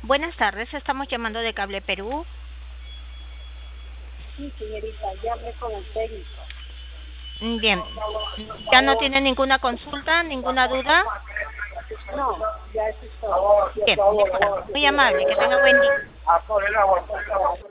Buenas tardes, estamos llamando de Cable Perú. Sí, señorita, ya hablé con el técnico. Bien, ¿ya no tiene ninguna consulta, ninguna duda? No, ya eso es todo. Bien, de acuerdo. Muy amable, que tenga buen día.